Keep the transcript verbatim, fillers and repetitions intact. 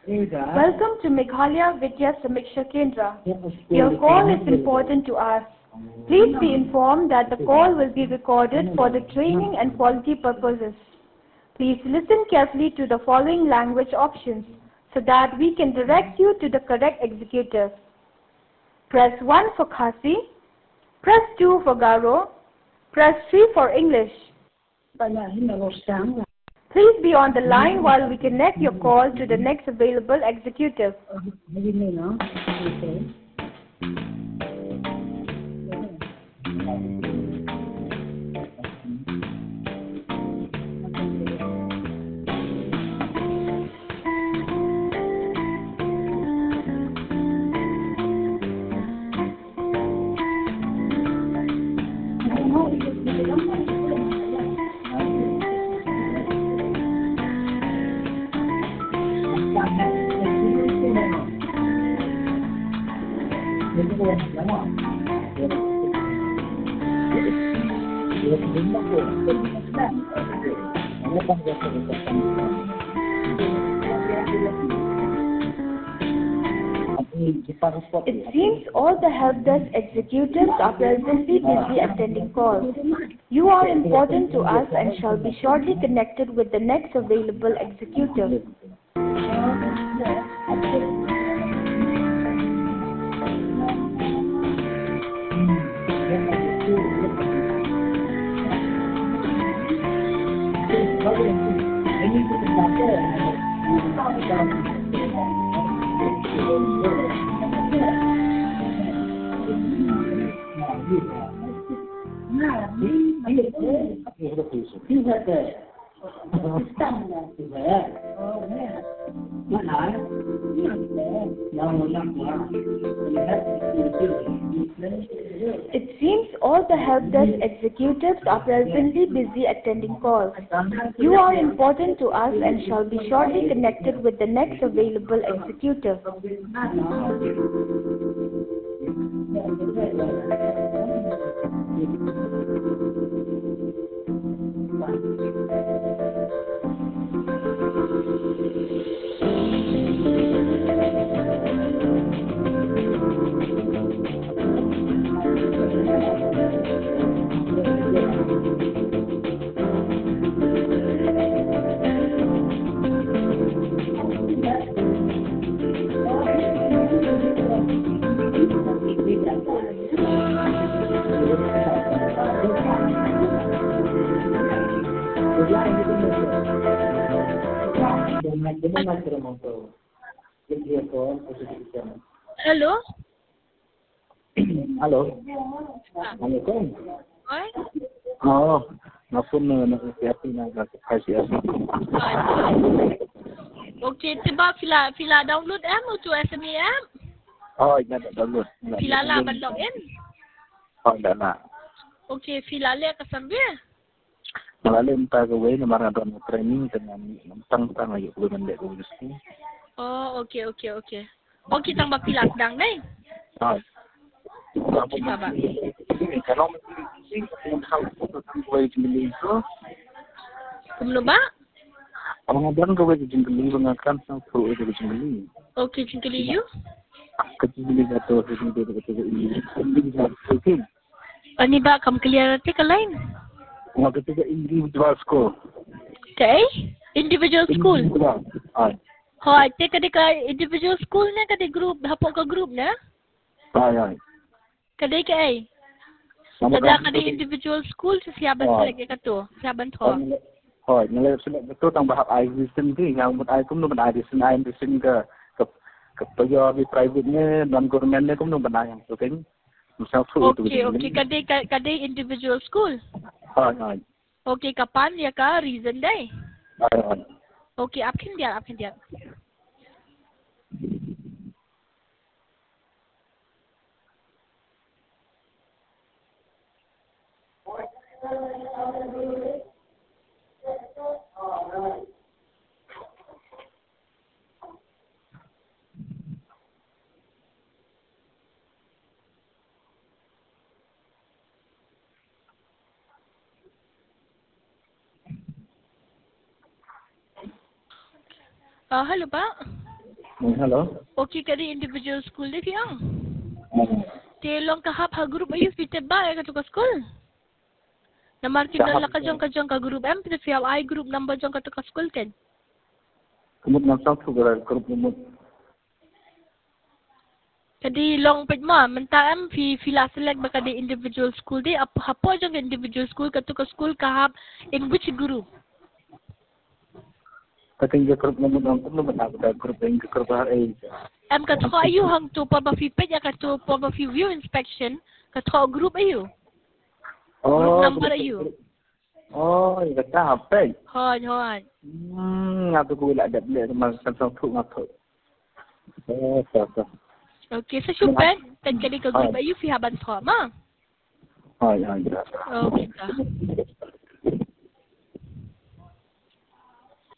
Welcome to Meghalaya Vidya Samiksha Kendra. Your call is important to us. Please be informed that the call will be recorded for the training and quality purposes. Please listen carefully to the following language options so that we can direct you to the correct executive. Press one for Khasi, press two for Garo, press three for English. Please be on the line while we connect your call to the next available executive. It seems all the help desk executives are presently busy attending calls. You are important to us and shall be shortly connected with the next available executive. It seems all the help desk executives are presently busy attending calls. You are important to us and shall be shortly connected with the next available executive. Hello. Halo. Assalamualaikum. Oi. Oh, ngapun nak siapin nak kasih asal. Okey, tiba fila fila download em tu S M E em. Oh, ina dah download. Fila lah ban login. Oh, dah nak. Okey, fila le ka sambil. Malalim ta gawe na maradon training dengan tang-tang ayo boleh mendek dulu sini. Oh, okey okey okey. Okey tang ba fila sedang dai. Oh. Okey baba. Kalau mesti pun hal tu boleh jadi itu. Kumlo ba? Ang ngadan gawe jingli bangakan sang pro itu jingli. Okey jingli you. Kecil gato hindi itu itu ini. Okey. Ani ba kam clear ti ka line? Mga ketiga individual school. Okay? Individual school. Ay. Hoy, te ka ka individual school na ka group, hapon ka group na? Ay ay. Kadai ka ay. Kada ka individual school sa siyaban sa lagi ka to, siyaban to. Hoy, nilai sudah betul tang bahap ai listen ti, yang mut ai kum no ban ai listen ai listen ke ke ke pejabat di private ne dan government ne kum no ban ai yang tu kan. Okay, okay. Kadai kadai individual school. Ay ay. Okay, kapan ya ka reason day? Ay ay. Okay, apkin dia, apkin dia. Uh, hello Pak. Hello. Okay ka di individual school di fiang. Hmm. Telong kahap ha group ayu fite ba ka tu ka school. Namar kinol la ka jong ka jong ka group M pite fiaw I group number jong ka tu ka school ken. Kumut nam sang tu gara grup kumut. Kadi long ped mo menta am fi fila select ba ka di individual school di ap hapo jong ka individual school ka tu ka school kahap in which group? Kating ga grup kumut nam kum nam na ga grup ing ga grup har ai. Am ka tu ayu hang tu pa ba fi ped ya ka tu pa ba fi view inspection ka tu group ayu. Oh. Group number ayu. Oh, ga ta hape. Hon hon. Hmm, ngap tu la dat le ma sang sang tu ngap tu. Oh, sa sa. Okay, so syupen kan kadi ka group ayu fi haban tho ma. Hai, hai. Okay ka.